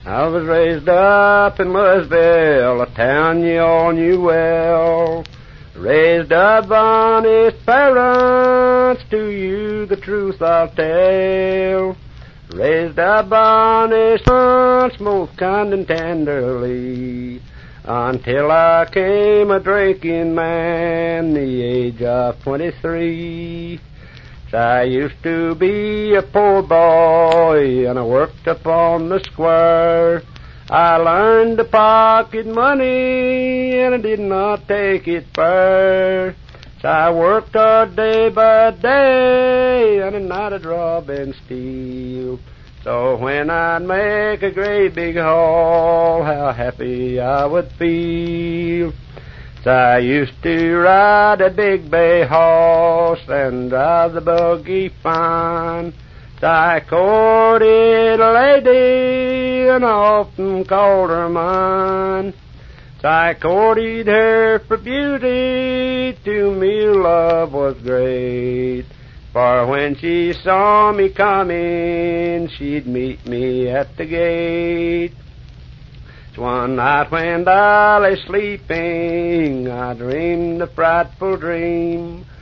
I was raised up in Louisville, a town you all knew well. Raised up honest parents, to you the truth I'll tell. Raised up honest parents, most kind and tenderly, until I came a drinking man, the age of 23. I used to be a poor boy, and I worked upon the square. I learned to pocket money, and I did not take it fair. So I worked hard day by day, and at night I'd rob and steal. So when I'd make a great big haul, how happy I would feel. So I used to ride a big bay horse and drive the buggy fine. So I courted a lady and I often called her mine. So I courted her for beauty, to me love was great. For when she saw me coming, she'd meet me at the gate. So one night when I lay sleeping, I dreamed a frightful dream.